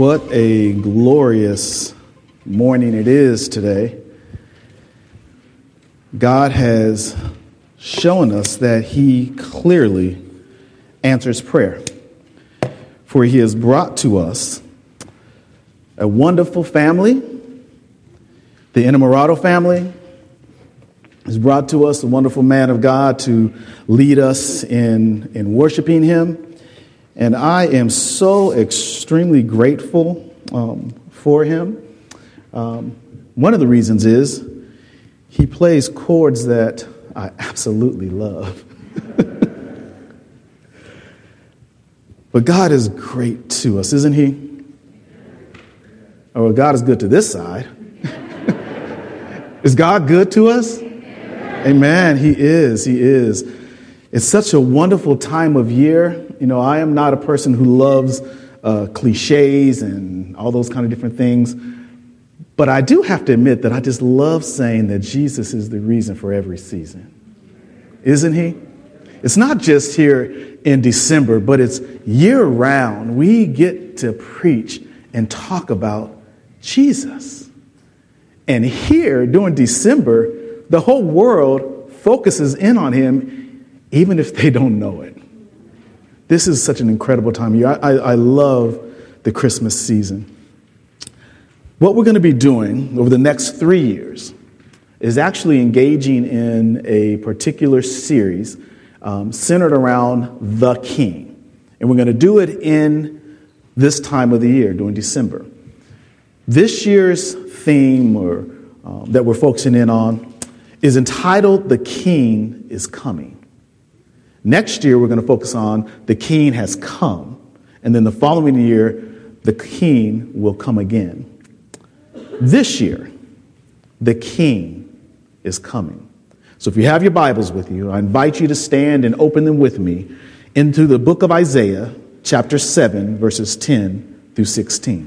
What a glorious morning it is today. God has shown us that He clearly answers prayer. For He has brought to us a wonderful family. The Inamorado family has brought to us a wonderful man of God to lead us in worshiping Him. And I am so extremely grateful for him. One of the reasons is he plays chords that I absolutely love. But God is great to us, isn't He? Oh, well, God is good to this side. Is God good to us? Amen. He is. He is. It's such a wonderful time of year. You know, I am not a person who loves cliches and all those kind of different things. But I do have to admit that I just love saying that Jesus is the reason for every season. Isn't He? It's not just here in December, but it's year round. We get to preach and talk about Jesus. And here during December, the whole world focuses in on Him, even if they don't know it. This is such an incredible time of year. I love the Christmas season. What we're going to be doing over the next 3 years is actually engaging in a particular series centered around the King. And we're going to do it in this time of the year, during December. This year's theme that we're focusing in on is entitled, "The King is Coming." Next year, we're going to focus on the King has come. And then the following year, the King will come again. This year, the King is coming. So if you have your Bibles with you, I invite you to stand and open them with me into the book of Isaiah, chapter 7, verses 10 through 16.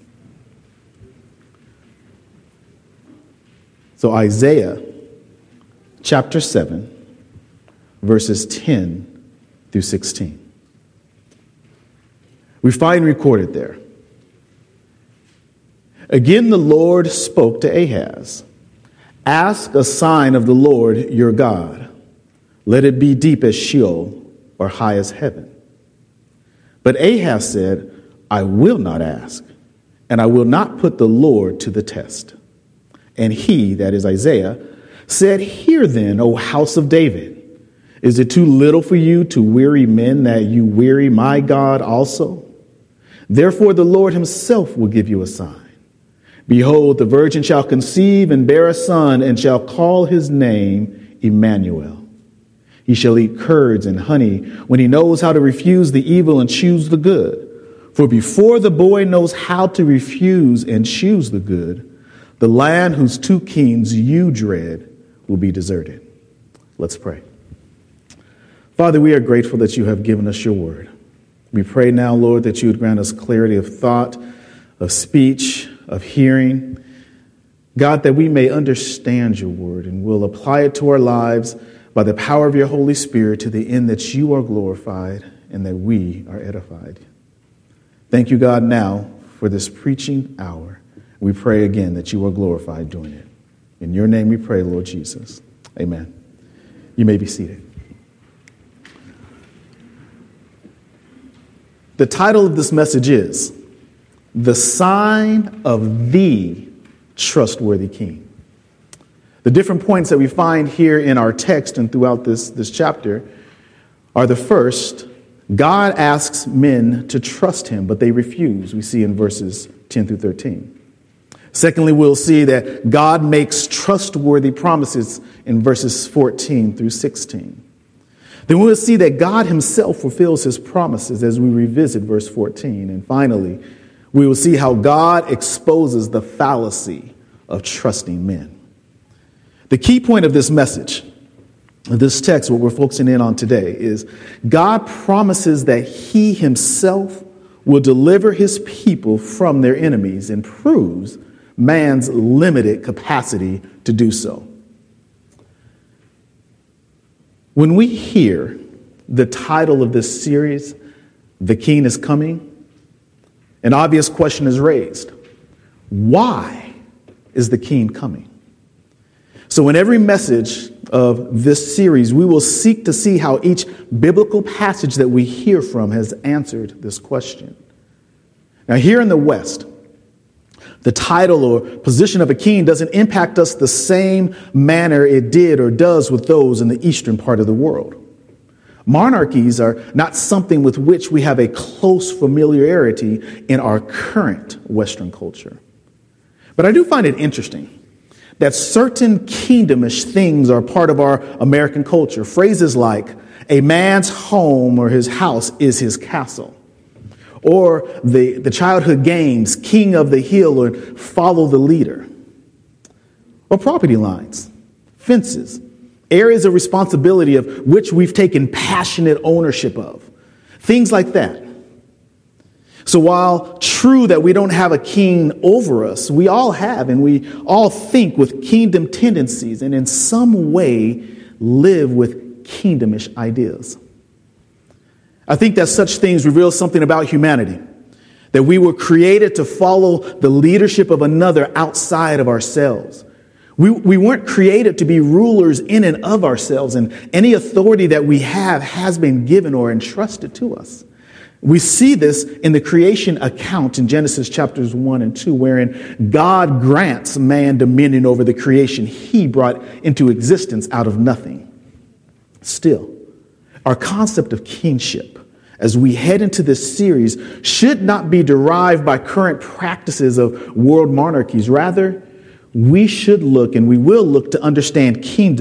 So Isaiah, chapter 7, verses 10 through 16. We find recorded there. Again, the Lord spoke to Ahaz. Ask a sign of the Lord your God. Let it be deep as Sheol or high as heaven. But Ahaz said, I will not ask, and I will not put the Lord to the test. And he, that is Isaiah, said, Hear then, O house of David. Is it too little for you to weary men that you weary my God also? Therefore the Lord himself will give you a sign. Behold, the virgin shall conceive and bear a son, and shall call his name Emmanuel. He shall eat curds and honey when he knows how to refuse the evil and choose the good. For before the boy knows how to refuse and choose the good, the land whose two kings you dread will be deserted. Let's pray. Father, we are grateful that you have given us your word. We pray now, Lord, that you would grant us clarity of thought, of speech, of hearing. God, that we may understand your word and will apply it to our lives by the power of your Holy Spirit to the end that you are glorified and that we are edified. Thank you, God, now for this preaching hour. We pray again that you are glorified doing it. In your name we pray, Lord Jesus. Amen. You may be seated. The title of this message is The Sign of the Trustworthy King. The different points that we find here in our text and throughout this chapter are: the first, God asks men to trust him, but they refuse. We see in verses 10 through 13. Secondly, we'll see that God makes trustworthy promises in verses 14 through 16. Then we'll see that God himself fulfills his promises as we revisit verse 14. And finally, we will see how God exposes the fallacy of trusting men. The key point of this message, of this text, what we're focusing in on today, is God promises that he himself will deliver his people from their enemies and proves man's limited capacity to do so. When we hear the title of this series, The King is Coming, an obvious question is raised. Why is the king coming? So in every message of this series, we will seek to see how each biblical passage that we hear from has answered this question. Now, here in the West, the title or position of a king doesn't impact us the same manner it did or does with those in the eastern part of the world. Monarchies are not something with which we have a close familiarity in our current Western culture. But I do find it interesting that certain kingdomish things are part of our American culture. Phrases like, a man's home or his house is his castle. Or the childhood games, king of the hill or follow the leader. Or property lines, fences, areas of responsibility of which we've taken passionate ownership of. Things like that. So while true that we don't have a king over us, we all have, and we all think with kingdom tendencies and in some way live with kingdomish ideas. I think that such things reveal something about humanity, that we were created to follow the leadership of another outside of ourselves. We weren't created to be rulers in and of ourselves, and any authority that we have has been given or entrusted to us. We see this in the creation account in Genesis chapters 1 and 2, wherein God grants man dominion over the creation he brought into existence out of nothing. Still, our concept of kingship, as we head into this series, should not be derived by current practices of world monarchies. Rather, we should look, and we will look, to understand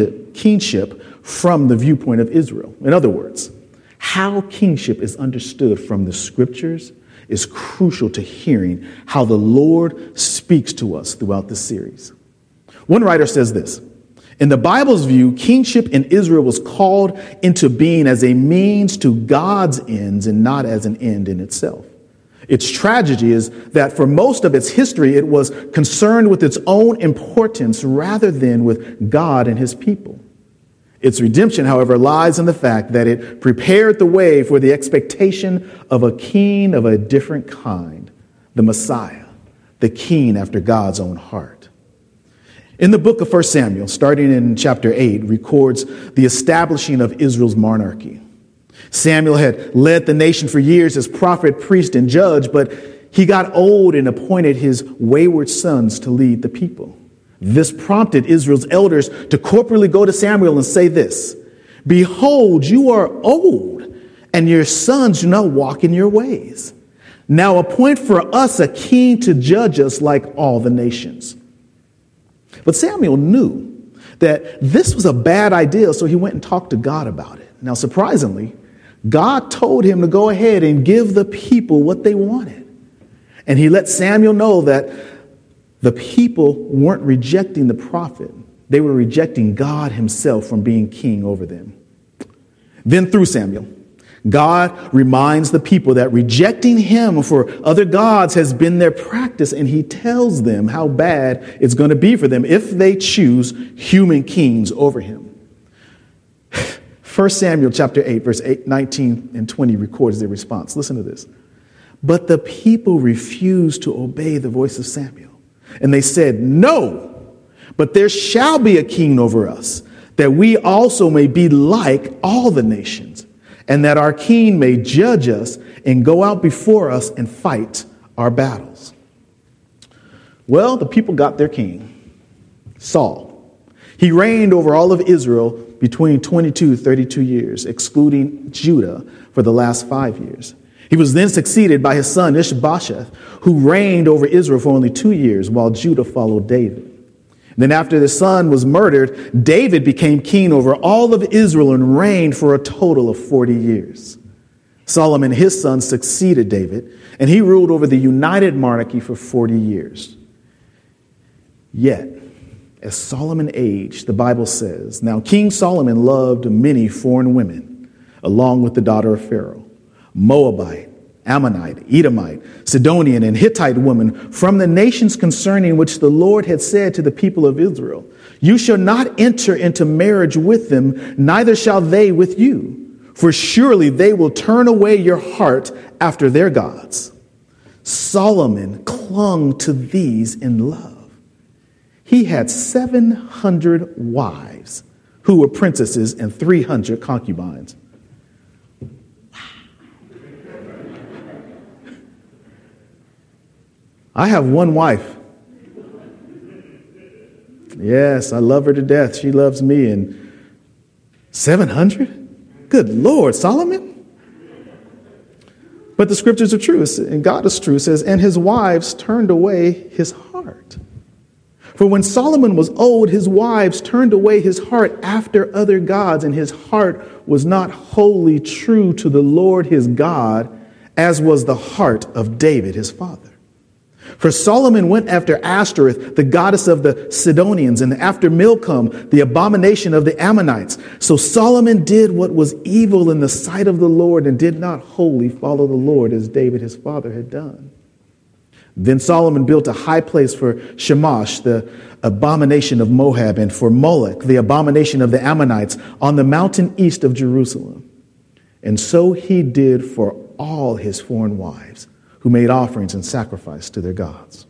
kingship from the viewpoint of Israel. In other words, how kingship is understood from the scriptures is crucial to hearing how the Lord speaks to us throughout this series. One writer says this: in the Bible's view, kingship in Israel was called into being as a means to God's ends and not as an end in itself. Its tragedy is that for most of its history, it was concerned with its own importance rather than with God and his people. Its redemption, however, lies in the fact that it prepared the way for the expectation of a king of a different kind, the Messiah, the king after God's own heart. In the book of 1 Samuel, starting in chapter 8, records the establishing of Israel's monarchy. Samuel had led the nation for years as prophet, priest, and judge, but he got old and appointed his wayward sons to lead the people. This prompted Israel's elders to corporately go to Samuel and say this: behold, you are old, and your sons do not walk in your ways. Now appoint for us a king to judge us like all the nations. But Samuel knew that this was a bad idea, so he went and talked to God about it. Now, surprisingly, God told him to go ahead and give the people what they wanted. And he let Samuel know that the people weren't rejecting the prophet. They were rejecting God himself from being king over them. Then through Samuel, God reminds the people that rejecting him for other gods has been their practice, and he tells them how bad it's going to be for them if they choose human kings over him. 1 Samuel chapter 8, verse 19 and 20 records their response. Listen to this. But the people refused to obey the voice of Samuel. And they said, no, but there shall be a king over us, that we also may be like all the nations, and that our king may judge us and go out before us and fight our battles. Well, the people got their king, Saul. He reigned over all of Israel between 32 years, excluding Judah for the last 5 years. He was then succeeded by his son Ishbosheth, who reigned over Israel for only 2 years, while Judah followed David. Then after the son was murdered, David became king over all of Israel and reigned for a total of 40 years. Solomon, his son, succeeded David, and he ruled over the united monarchy for 40 years. Yet, as Solomon aged, the Bible says, now King Solomon loved many foreign women, along with the daughter of Pharaoh, Moabite, Ammonite, Edomite, Sidonian, and Hittite women from the nations concerning which the Lord had said to the people of Israel, you shall not enter into marriage with them, neither shall they with you, for surely they will turn away your heart after their gods. Solomon clung to these in love. He had 700 wives who were princesses and 300 concubines. I have one wife. Yes, I love her to death. She loves me. And 700? Good Lord, Solomon? But the scriptures are true, and God is true. It says, and his wives turned away his heart. For when Solomon was old, his wives turned away his heart after other gods, and his heart was not wholly true to the Lord his God, as was the heart of David his father. For Solomon went after Ashtoreth, the goddess of the Sidonians, and after Milcom, the abomination of the Ammonites. So Solomon did what was evil in the sight of the Lord and did not wholly follow the Lord as David his father had done. Then Solomon built a high place for Shamash, the abomination of Moab, and for Molech, the abomination of the Ammonites, on the mountain east of Jerusalem. And so he did for all his foreign wives, who made offerings and sacrifice to their gods.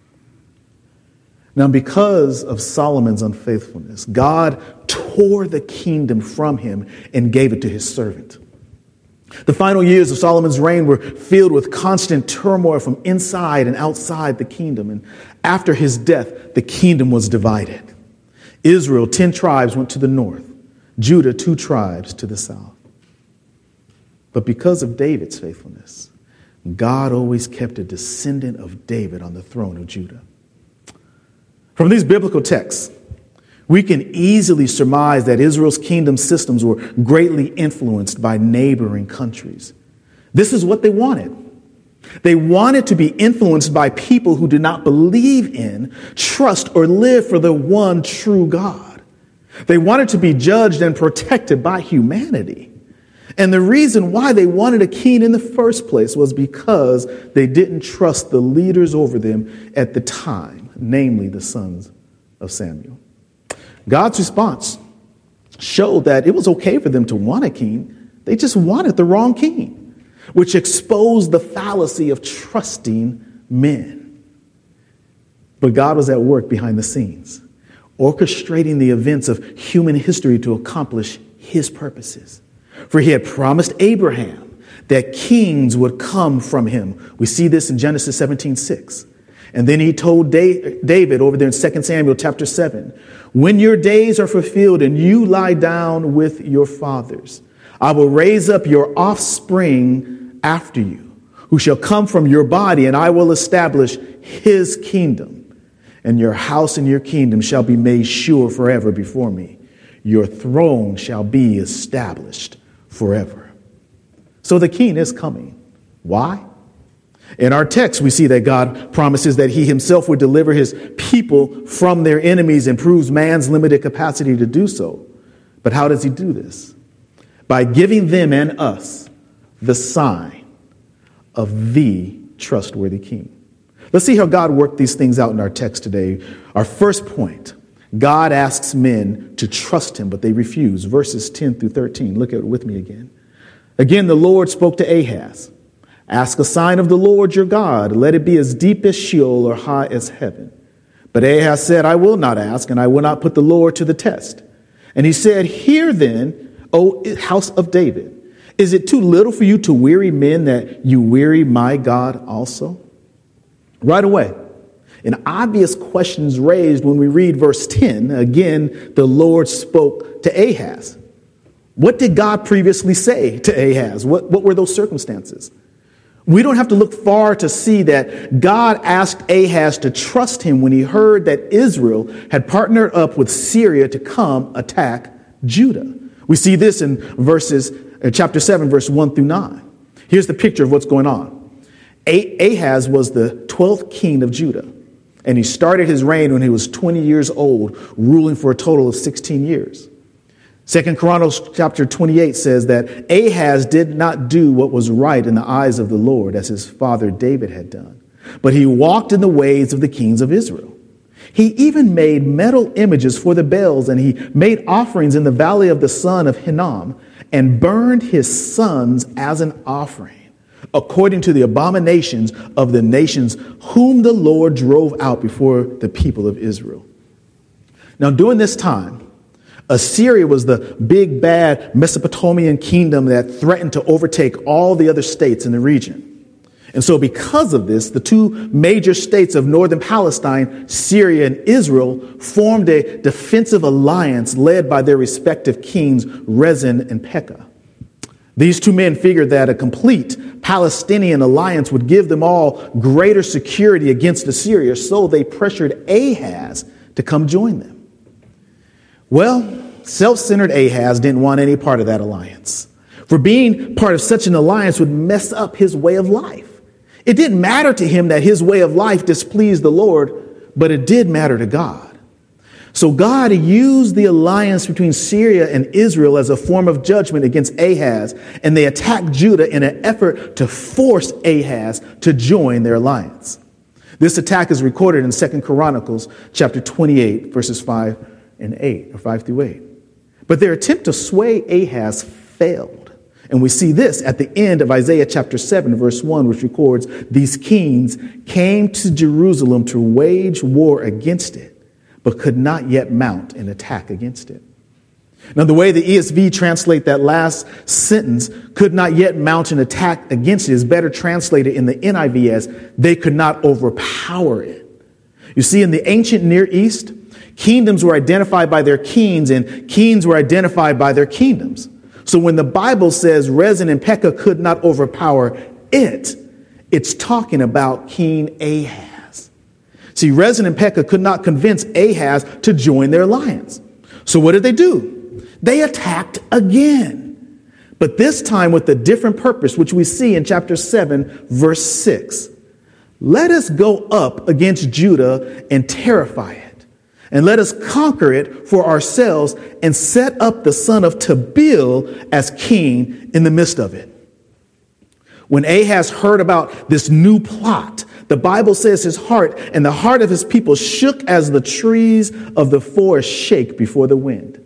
Now, because of Solomon's unfaithfulness, God tore the kingdom from him and gave it to his servant. The final years of Solomon's reign were filled with constant turmoil from inside and outside the kingdom. And after his death, the kingdom was divided. Israel, 10 tribes went to the north. Judah, 2 tribes to the south. But because of David's faithfulness, God always kept a descendant of David on the throne of Judah. From these biblical texts, we can easily surmise that Israel's kingdom systems were greatly influenced by neighboring countries. This is what they wanted. They wanted to be influenced by people who did not believe in, trust, or live for the one true God. They wanted to be judged and protected by humanity. And the reason why they wanted a king in the first place was because they didn't trust the leaders over them at the time, namely the sons of Samuel. God's response showed that it was okay for them to want a king. They just wanted the wrong king, which exposed the fallacy of trusting men. But God was at work behind the scenes, orchestrating the events of human history to accomplish his purposes. For he had promised Abraham that kings would come from him. We see this in Genesis 17:6. And then he told David over there in 2 Samuel chapter 7, when your days are fulfilled and you lie down with your fathers, I will raise up your offspring after you, who shall come from your body, and I will establish his kingdom. And your house and your kingdom shall be made sure forever before me. Your throne shall be established forever. So the king is coming. Why? In our text, we see that God promises that he himself would deliver his people from their enemies and proves man's limited capacity to do so. But how does he do this? By giving them and us the sign of the trustworthy king. Let's see how God worked these things out in our text today. Our first point, God asks men to trust him, but they refuse. Verses 10 through 13. Look at it with me again. Again, the Lord spoke to Ahaz. Ask a sign of the Lord your God. Let it be as deep as Sheol or high as heaven. But Ahaz said, I will not ask, and I will not put the Lord to the test. And he said, hear then, O house of David. Is it too little for you to weary men that you weary my God also? Right away, an obvious question is raised when we read verse 10. Again, the Lord spoke to Ahaz. What did God previously say to Ahaz? What were those circumstances? We don't have to look far to see that God asked Ahaz to trust him when he heard that Israel had partnered up with Syria to come attack Judah. We see this in chapter 7, verse 1 through 9. Here's the picture of what's going on. Ahaz was the 12th king of Judah, and he started his reign when he was 20 years old, ruling for a total of 16 years. 2 Chronicles chapter 28 says that Ahaz did not do what was right in the eyes of the Lord, as his father David had done, but he walked in the ways of the kings of Israel. He even made metal images for the Baals, and he made offerings in the valley of the son of Hinnom, and burned his sons as an offering. according to the abominations of the nations whom the Lord drove out before the people of Israel. Now, during this time, Assyria was the big, bad Mesopotamian kingdom that threatened to overtake all the other states in the region. And so because of this, the two major states of northern Palestine, Syria and Israel, formed a defensive alliance led by their respective kings, Rezin and Pekah. These two men figured that a complete Palestinian alliance would give them all greater security against Assyria, so they pressured Ahaz to come join them. Well, self-centered Ahaz didn't want any part of that alliance, for being part of such an alliance would mess up his way of life. It didn't matter to him that his way of life displeased the Lord, but it did matter to God. So God used the alliance between Syria and Israel as a form of judgment against Ahaz, and they attacked Judah in an effort to force Ahaz to join their alliance. This attack is recorded in 2 Chronicles chapter 28, verses 5 and 8, or 5 through 8. But their attempt to sway Ahaz failed. And we see this at the end of Isaiah chapter 7, verse 1, which records, these kings came to Jerusalem to wage war against it, but could not yet mount an attack against it. Now, the way the ESV translate that last sentence, could not yet mount an attack against it, is better translated in the NIV as, they could not overpower it. You see, in the ancient Near East, kingdoms were identified by their kings, and kings were identified by their kingdoms. So when the Bible says Rezin and Pekah could not overpower it, it's talking about King Ahaz. See, Rezin and Pekah could not convince Ahaz to join their alliance. So what did they do? They attacked again, but this time with a different purpose, which we see in chapter 7, verse 6. Let us go up against Judah and terrify it. And let us conquer it for ourselves and set up the son of Tabeel as king in the midst of it. When Ahaz heard about this new plot, the Bible says his heart and the heart of his people shook as the trees of the forest shake before the wind.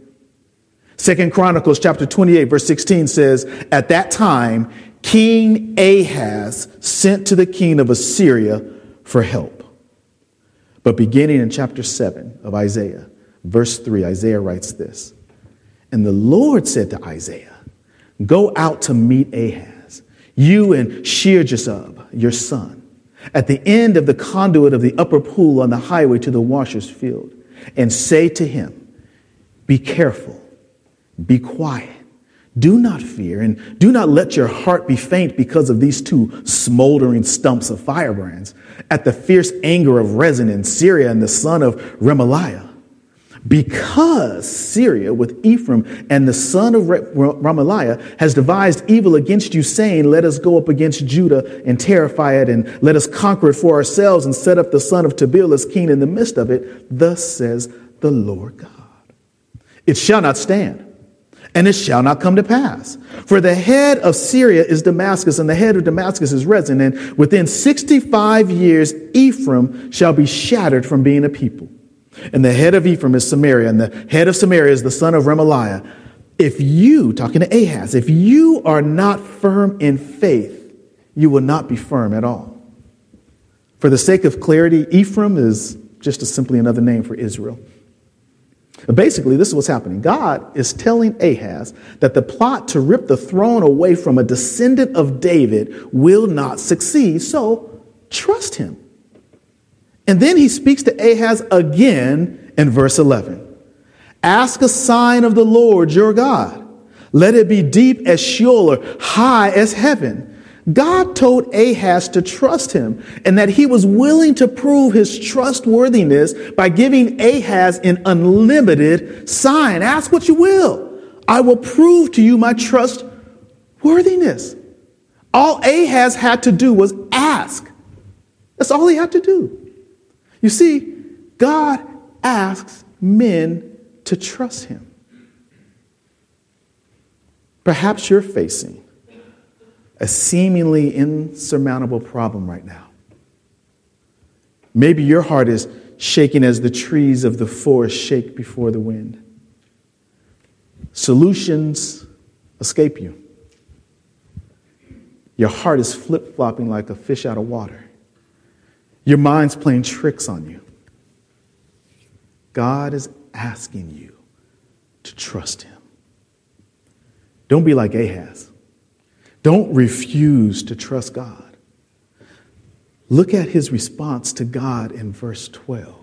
2 Chronicles chapter 28, verse 16 says, at that time, King Ahaz sent to the king of Assyria for help. But beginning in chapter 7 of Isaiah, verse 3, Isaiah writes this. And the Lord said to Isaiah, go out to meet Ahaz, you and Shear-Jashub, your son, at the end of the conduit of the upper pool on the highway to the washer's field, and say to him, be careful, be quiet, do not fear, and do not let your heart be faint because of these two smoldering stumps of firebrands, at the fierce anger of Rezin in Syria and the son of Remaliah. Because Syria with Ephraim and the son of Remaliah has devised evil against you, saying, let us go up against Judah and terrify it, and let us conquer it for ourselves and set up the son of Tabeel as king in the midst of it. Thus says the Lord God. It shall not stand. And it shall not come to pass. For the head of Syria is Damascus, and the head of Damascus is Rezin. And within 65 years, Ephraim shall be shattered from being a people. And the head of Ephraim is Samaria, and the head of Samaria is the son of Remaliah. If you, talking to Ahaz, if you are not firm in faith, you will not be firm at all. For the sake of clarity, Ephraim is just simply another name for Israel. Basically, this is what's happening. God is telling Ahaz that the plot to rip the throne away from a descendant of David will not succeed, so trust him. And then he speaks to Ahaz again in verse 11. Ask a sign of the Lord your God. Let it be deep as Sheol or high as heaven. God told Ahaz to trust him and that he was willing to prove his trustworthiness by giving Ahaz an unlimited sign. Ask what you will. I will prove to you my trustworthiness. All Ahaz had to do was ask. That's all he had to do. You see, God asks men to trust him. Perhaps you're facing a seemingly insurmountable problem right now. Maybe your heart is shaking as the trees of the forest shake before the wind. Solutions escape you. Your heart is flip-flopping like a fish out of water. Your mind's playing tricks on you. God is asking you to trust him. Don't be like Ahaz. Don't refuse to trust God. Look at his response to God in verse 12.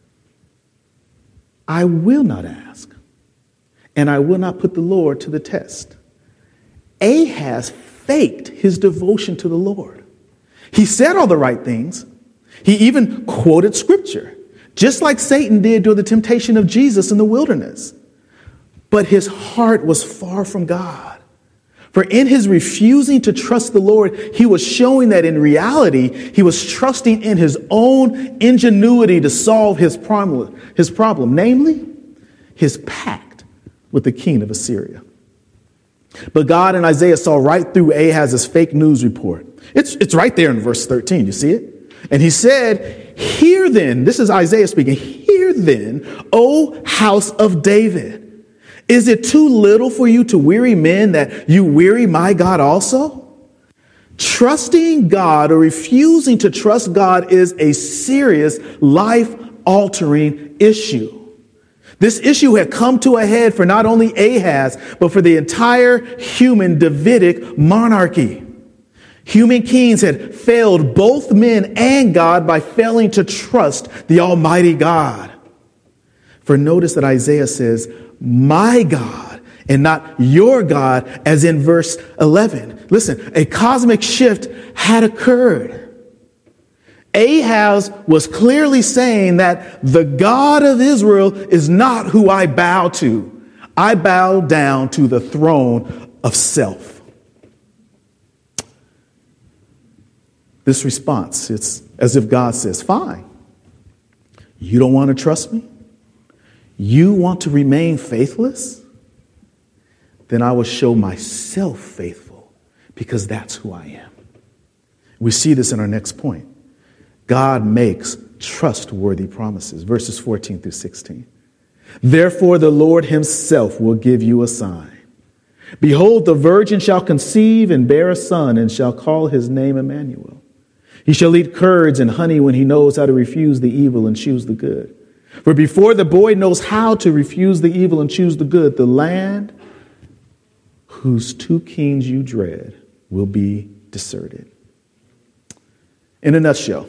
I will not ask, and I will not put the Lord to the test. Ahaz faked his devotion to the Lord. He said all the right things. He even quoted scripture, just like Satan did during the temptation of Jesus in the wilderness. But his heart was far from God. For in his refusing to trust the Lord, he was showing that in reality, he was trusting in his own ingenuity to solve his problem, namely his pact with the king of Assyria. But God and Isaiah saw right through Ahaz's fake news report. It's right there in verse 13. You see it? And he said, hear then, this is Isaiah speaking, hear then, O house of David. Is it too little for you to weary men that you weary my God also? Trusting God or refusing to trust God is a serious life-altering issue. This issue had come to a head for not only Ahaz, but for the entire human Davidic monarchy. Human kings had failed both men and God by failing to trust the Almighty God. For notice that Isaiah says, my God, and not your God, as in verse 11. Listen, a cosmic shift had occurred. Ahaz was clearly saying that the God of Israel is not who I bow to. I bow down to the throne of self. This response, it's as if God says, fine. You don't want to trust me? You want to remain faithless? Then I will show myself faithful, because that's who I am. We see this in our next point. God makes trustworthy promises. Verses 14 through 16. Therefore, the Lord himself will give you a sign. Behold, the virgin shall conceive and bear a son, and shall call his name Emmanuel. He shall eat curds and honey when he knows how to refuse the evil and choose the good. For before the boy knows how to refuse the evil and choose the good, the land whose two kings you dread will be deserted. In a nutshell,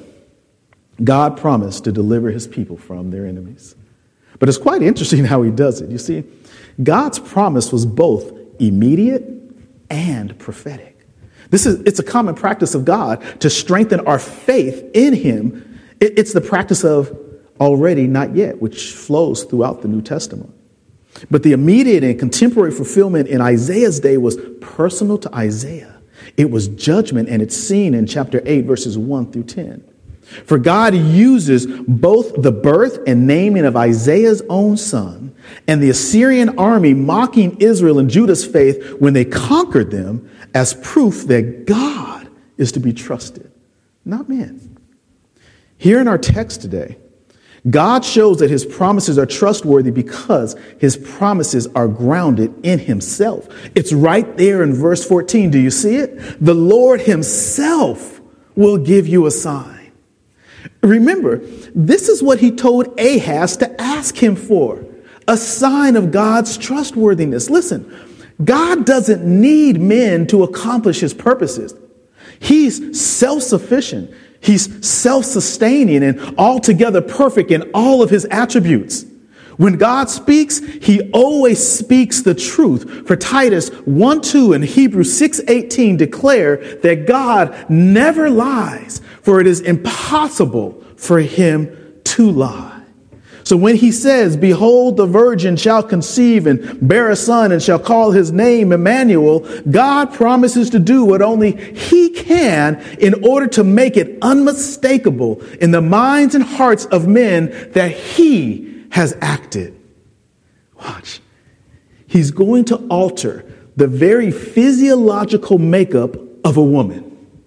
God promised to deliver his people from their enemies. But it's quite interesting how he does it. You see, God's promise was both immediate and prophetic. It's a common practice of God to strengthen our faith in him. It's the practice of already, not yet, which flows throughout the New Testament. But the immediate and contemporary fulfillment in Isaiah's day was personal to Isaiah. It was judgment, and it's seen in chapter 8, verses 1 through 10. For God uses both the birth and naming of Isaiah's own son and the Assyrian army mocking Israel and Judah's faith when they conquered them as proof that God is to be trusted, not men. Here in our text today, God shows that his promises are trustworthy because his promises are grounded in himself. It's right there in verse 14. Do you see it? The Lord himself will give you a sign. Remember, this is what he told Ahaz to ask him for, a sign of God's trustworthiness. Listen, God doesn't need men to accomplish his purposes. He's self-sufficient. He's self-sustaining and altogether perfect in all of his attributes. When God speaks, he always speaks the truth. For Titus 1:2 and Hebrews 6:18 declare that God never lies, for it is impossible for him to lie. So when he says, behold, the virgin shall conceive and bear a son and shall call his name Emmanuel, God promises to do what only he can in order to make it unmistakable in the minds and hearts of men that he has acted. Watch. He's going to alter the very physiological makeup of a woman.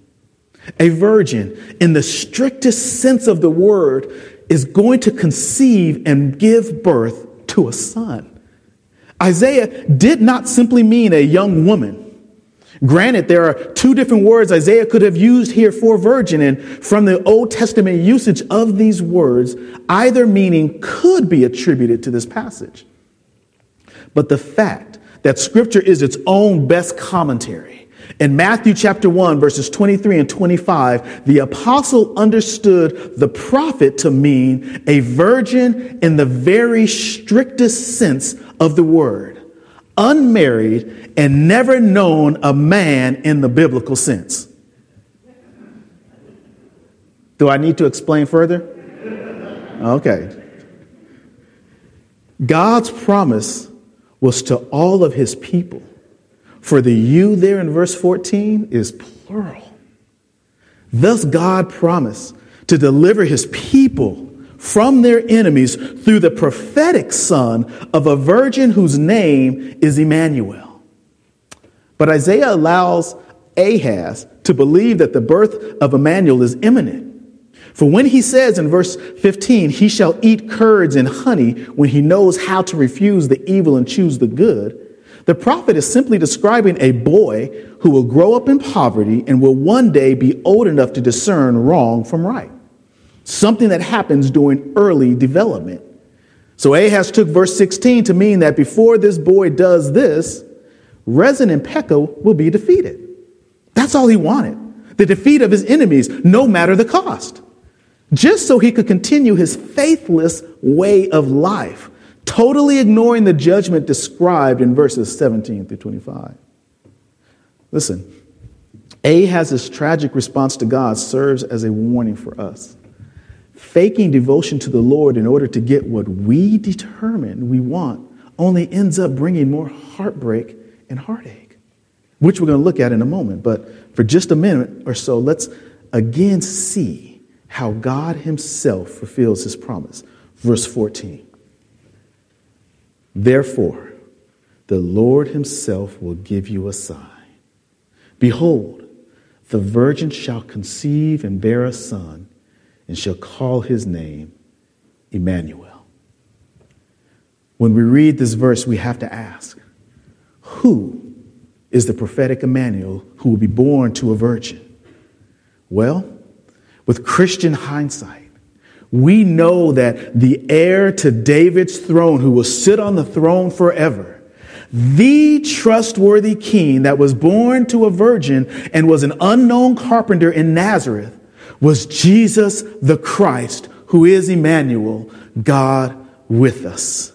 A virgin, in the strictest sense of the word, is going to conceive and give birth to a son. Isaiah did not simply mean a young woman. Granted, there are two different words Isaiah could have used here for virgin, and from the Old Testament usage of these words, either meaning could be attributed to this passage. But the fact that Scripture is its own best commentary, in Matthew chapter 1, verses 23 and 25, the apostle understood the prophet to mean a virgin in the very strictest sense of the word, unmarried and never known a man in the biblical sense. Do I need to explain further? Okay. God's promise was to all of his people. For the you there in verse 14 is plural. Thus God promised to deliver his people from their enemies through the prophetic son of a virgin whose name is Emmanuel. But Isaiah allows Ahaz to believe that the birth of Emmanuel is imminent. For when he says in verse 15, he shall eat curds and honey when he knows how to refuse the evil and choose the good, the prophet is simply describing a boy who will grow up in poverty and will one day be old enough to discern wrong from right. Something that happens during early development. So Ahaz took verse 16 to mean that before this boy does this, Rezin and Pekah will be defeated. That's all he wanted. The defeat of his enemies, no matter the cost. Just so he could continue his faithless way of life, totally ignoring the judgment described in verses 17 through 25. Listen, Ahaz's tragic response to God serves as a warning for us. Faking devotion to the Lord in order to get what we determine we want only ends up bringing more heartbreak and heartache, which we're going to look at in a moment. But for just a minute or so, let's again see how God himself fulfills his promise. Verse 14. Therefore, the Lord himself will give you a sign. Behold, the virgin shall conceive and bear a son, and shall call his name Emmanuel. When we read this verse, we have to ask, who is the prophetic Emmanuel who will be born to a virgin? Well, with Christian hindsight, we know that the heir to David's throne, who will sit on the throne forever, the trustworthy king that was born to a virgin and was an unknown carpenter in Nazareth, was Jesus the Christ, who is Emmanuel, God with us.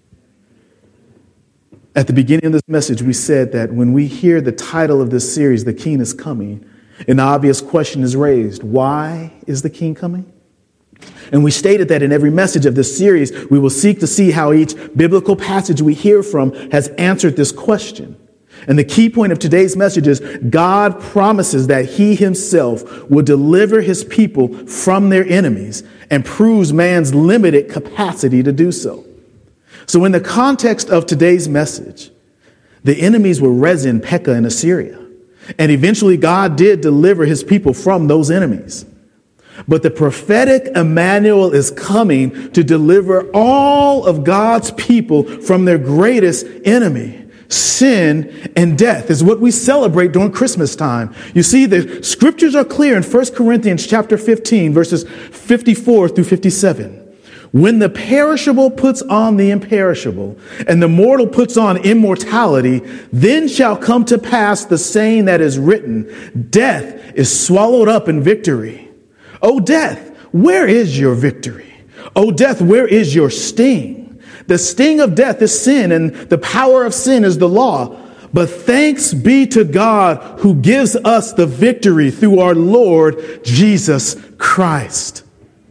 At the beginning of this message, we said that when we hear the title of this series, The King is Coming, an obvious question is raised. Why is the king coming? And we stated that in every message of this series, we will seek to see how each biblical passage we hear from has answered this question. And the key point of today's message is God promises that he himself will deliver his people from their enemies and proves man's limited capacity to do so. So in the context of today's message, the enemies were Rezin, Pekah, and Assyria. And eventually God did deliver his people from those enemies. But the prophetic Emmanuel is coming to deliver all of God's people from their greatest enemy, sin and death, is what we celebrate during Christmas time. You see, the scriptures are clear in 1 Corinthians chapter 15, verses 54 through 57. When the perishable puts on the imperishable, and the mortal puts on immortality, then shall come to pass the saying that is written, death is swallowed up in victory. O death, where is your victory? O death, where is your sting? The sting of death is sin, and the power of sin is the law. But thanks be to God who gives us the victory through our Lord Jesus Christ.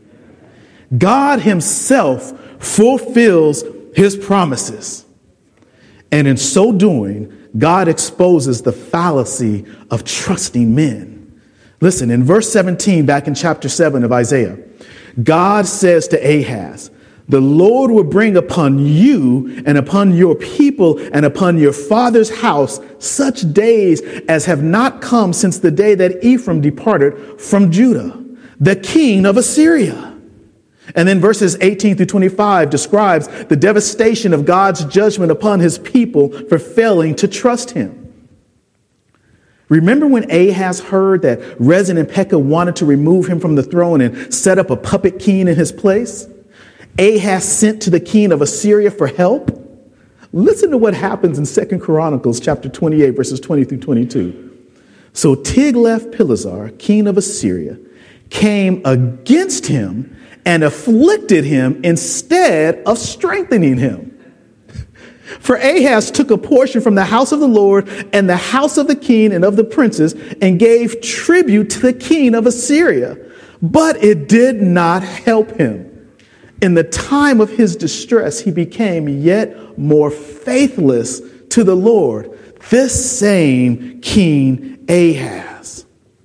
God himself fulfills his promises. And in so doing, God exposes the fallacy of trusting men. Listen, in verse 17, back in chapter 7 of Isaiah, God says to Ahaz, the Lord will bring upon you and upon your people and upon your father's house such days as have not come since the day that Ephraim departed from Judah, the king of Assyria. And then verses 18 through 25 describes the devastation of God's judgment upon his people for failing to trust him. Remember when Ahaz heard that Rezin and Pekah wanted to remove him from the throne and set up a puppet king in his place? Ahaz sent to the king of Assyria for help. Listen to what happens in 2 Chronicles chapter 28, verses 20 through 22. So Tiglath-Pileser, king of Assyria, came against him and afflicted him instead of strengthening him. For Ahaz took a portion from the house of the Lord and the house of the king and of the princes and gave tribute to the king of Assyria. But it did not help him. In the time of his distress, he became yet more faithless to the Lord, this same King Ahaz.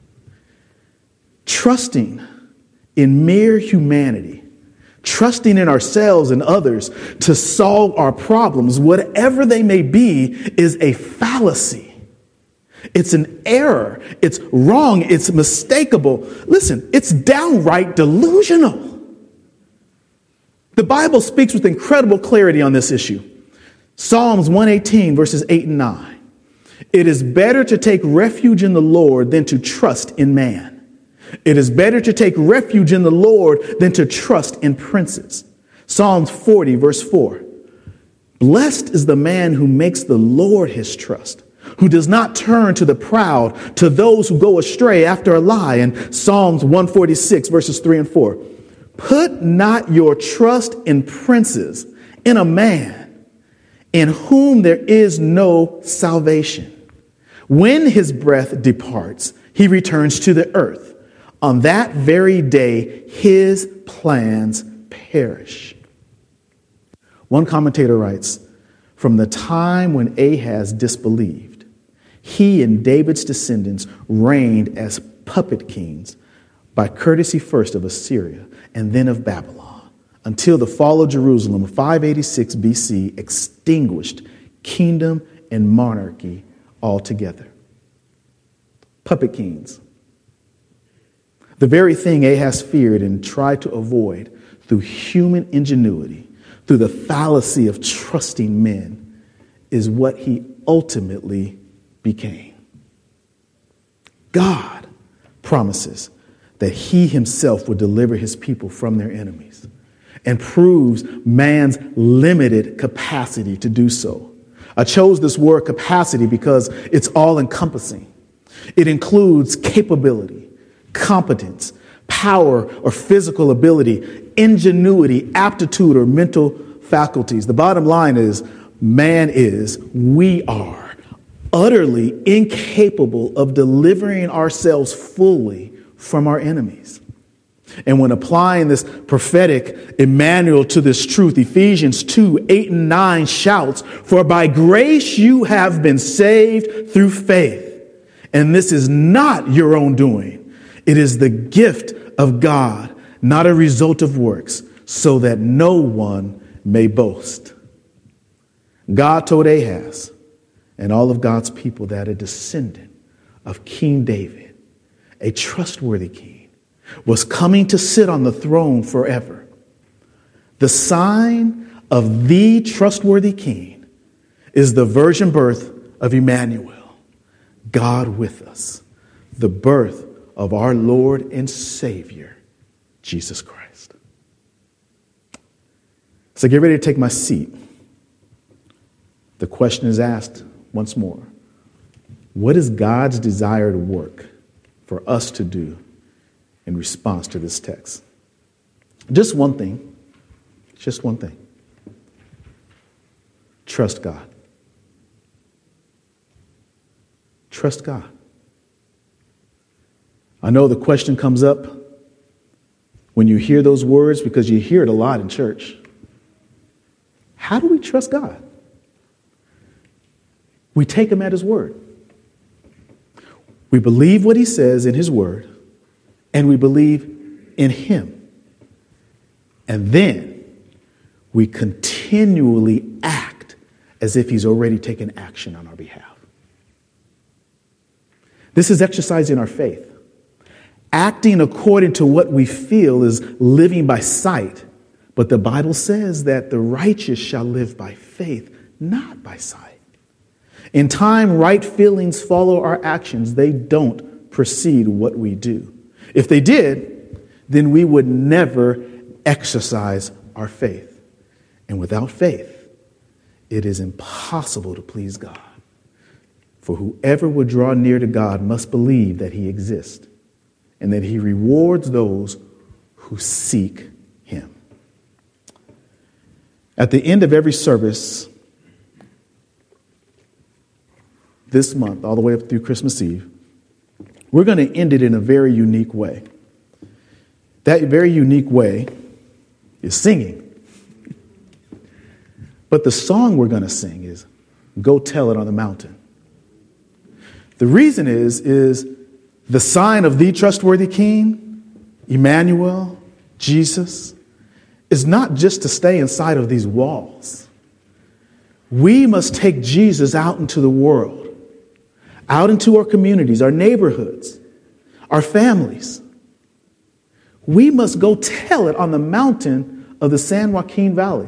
Trusting in mere humanity, trusting in ourselves and others to solve our problems, whatever they may be, is a fallacy. It's an error. It's wrong. It's mistakable. Listen, it's downright delusional. The Bible speaks with incredible clarity on this issue. Psalms 118, verses 8 and 9. It is better to take refuge in the Lord than to trust in man. It is better to take refuge in the Lord than to trust in princes. Psalms 40, verse 4. Blessed is the man who makes the Lord his trust, who does not turn to the proud, to those who go astray after a lie. And Psalms 146, verses 3 and 4. Put not your trust in princes, in a man in whom there is no salvation. When his breath departs, he returns to the earth. On that very day, his plans perish. One commentator writes, from the time when Ahaz disbelieved, he and David's descendants reigned as puppet kings by courtesy first of Assyria and then of Babylon, until the fall of Jerusalem of 586 BC extinguished kingdom and monarchy altogether. Puppet kings. The very thing Ahaz feared and tried to avoid through human ingenuity, through the fallacy of trusting men, is what he ultimately became. God promises that he himself will deliver his people from their enemies and proves man's limited capacity to do so. I chose this word capacity because it's all encompassing. It includes capability, competence, power or physical ability, ingenuity, aptitude, or mental faculties. The bottom line is we are utterly incapable of delivering ourselves fully from our enemies. And when applying this prophetic Emmanuel to this truth, Ephesians 2, 8 and 9 shouts, for by grace you have been saved through faith. And this is not your own doing. It is the gift of God, not a result of works, so that no one may boast. God told Ahaz and all of God's people that a descendant of King David, a trustworthy king, was coming to sit on the throne forever. The sign of the trustworthy king is the virgin birth of Emmanuel, God with us, the birth of our Lord and Savior, Jesus Christ. So get ready to take my seat. The question is asked once more. What is God's desired work for us to do in response to this text? Just one thing. Just one thing. Trust God. Trust God. I know the question comes up when you hear those words because you hear it a lot in church. How do we trust God? We take him at his word. We believe what he says in his word, and we believe in him. And then we continually act as if he's already taken action on our behalf. This is exercising our faith. Acting according to what we feel is living by sight. But the Bible says that the righteous shall live by faith, not by sight. In time, right feelings follow our actions. They don't precede what we do. If they did, then we would never exercise our faith. And without faith, it is impossible to please God. For whoever would draw near to God must believe that he exists and that he rewards those who seek him. At the end of every service this month, all the way up through Christmas Eve, we're going to end it in a very unique way. That very unique way is singing. But the song we're going to sing is Go Tell It on the Mountain. The reason is the sign of the trustworthy King, Emmanuel, Jesus, is not just to stay inside of these walls. We must take Jesus out into the world, out into our communities, our neighborhoods, our families. We must go tell it on the mountain of the San Joaquin Valley.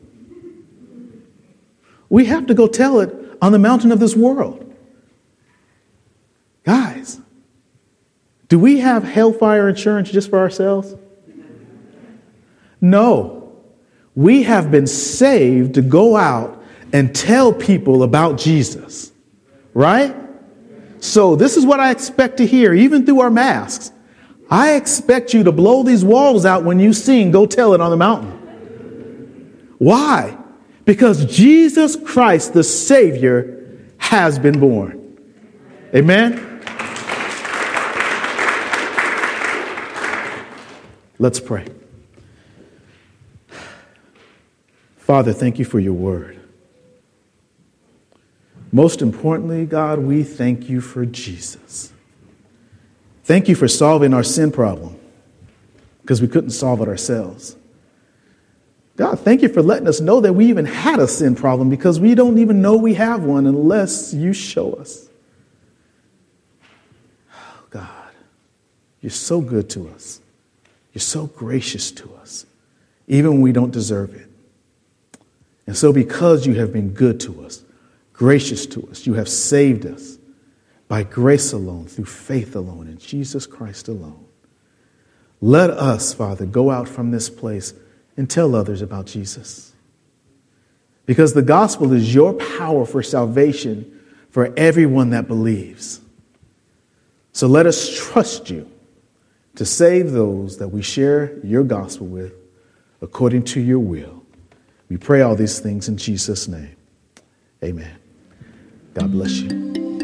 We have to go tell it on the mountain of this world. Guys, do we have hellfire insurance just for ourselves? No. We have been saved to go out and tell people about Jesus. Right? So this is what I expect to hear, even through our masks. I expect you to blow these walls out when you sing, Go Tell It on the Mountain. Why? Because Jesus Christ, the Savior, has been born. Amen? Let's pray. Father, thank you for your word. Most importantly, God, we thank you for Jesus. Thank you for solving our sin problem because we couldn't solve it ourselves. God, thank you for letting us know that we even had a sin problem because we don't even know we have one unless you show us. Oh, God, you're so good to us. You're so gracious to us, even when we don't deserve it. And so because you have been good to us, gracious to us, you have saved us by grace alone, through faith alone, in Jesus Christ alone. Let us, Father, go out from this place and tell others about Jesus. Because the gospel is your power for salvation for everyone that believes. So let us trust you to save those that we share your gospel with according to your will. We pray all these things in Jesus' name. Amen. God bless you.